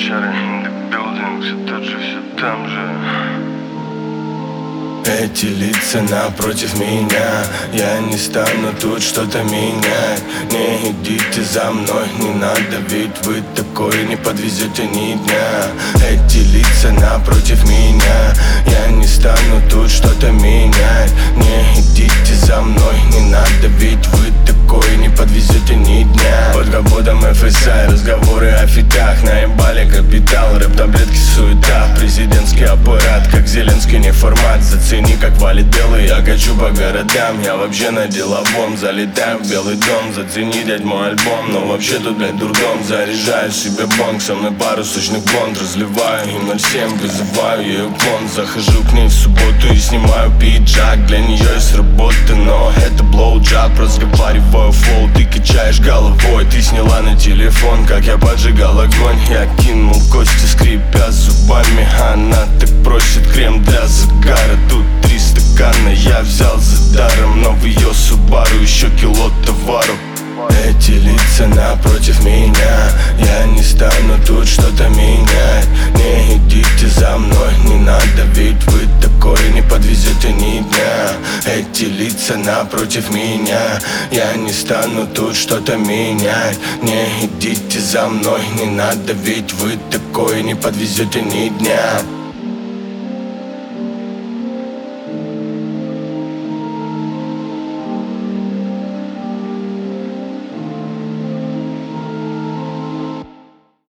Чары in the building, все тот же, все там же. Эти лица напротив меня, я не стану тут что-то менять. Не идите за мной, не надо, ведь вы такой не подвезете ни дня. Эти лица напротив меня, я не стану тут что-то менять. Не идите за мной, не надо, ведь вы такой не подвезете ни дня. Под капотом FSI, разговоры о фитах, наебали капитал, рэп-таблетки, суета. Президентский аппарат, как Зеленский, не формат. Зацени, как валит белый, я качу по городам. Я вообще на деловом, залетаю в Белый дом. Зацени, дядь, мой альбом, но вообще тут, блядь, дурдом. Заряжаю себе бонг, со мной пару сочных блонд. Разливаю им 07, вызываю ее вон. Захожу к ней в субботу и снимаю пиджак. Для нее есть работа, но это блоуджаб. Разговариваю флоу, ты качаешь головой. Ты сняла на телефон, как я поджигал огонь. Я кинул кости, скрипя зубами. Она так просит крем для загара. Тут 3 стакана я взял за даром. Но в ее Субару еще кило товару. Эти лица напротив меня, я не стану тут что-то менять. Не идите за мной, не надо, ведь вы такой не подвезете ни дня. Эти лица напротив меня, я не стану тут что-то менять. Не идите за мной, не надо, ведь вы такой не подвезете ни дня.